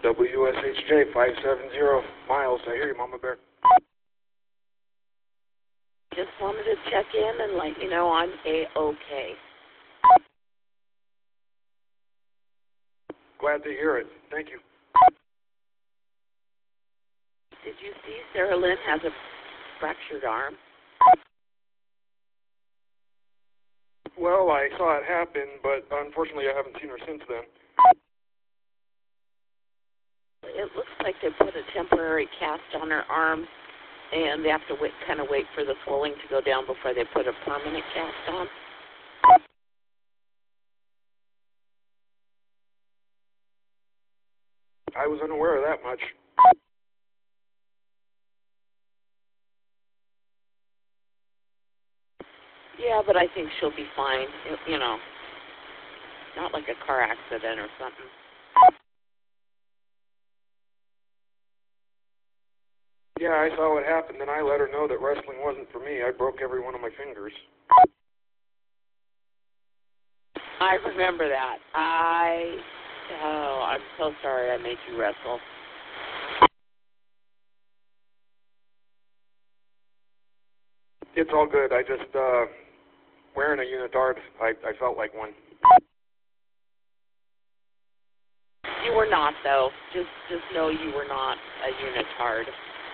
WSHJ 570 Miles. I hear you, Mama Bear. Just wanted to check in and let you know I'm A-OK. Glad to hear it. Thank you. Did you see Sarah Lynn has a fractured arm? Well, I saw it happen, but unfortunately I haven't seen her since then. It looks like they put a temporary cast on her arm, and they have to wait for the swelling to go down before they put a permanent cast on. I was unaware of that much. Yeah, but I think she'll be fine. You know, not like a car accident or something. Yeah, I saw what happened, and I let her know that wrestling wasn't for me. I broke every one of my fingers. I remember that. I'm so sorry I made you wrestle. It's all good. I just, wearing a unitard, I felt like one. You were not, though. Just know you were not a unitard.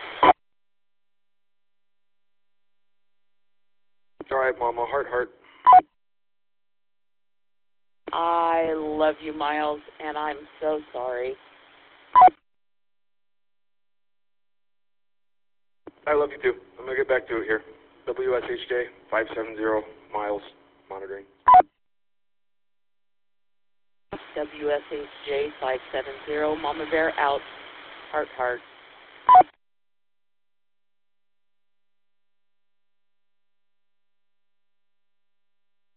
All right, Mama. Heart. I love you, Miles, and I'm so sorry. I love you, too. I'm going to get back to it here. WSHJ 570 Miles monitoring. WSHJ 570, Mama Bear out. Heart.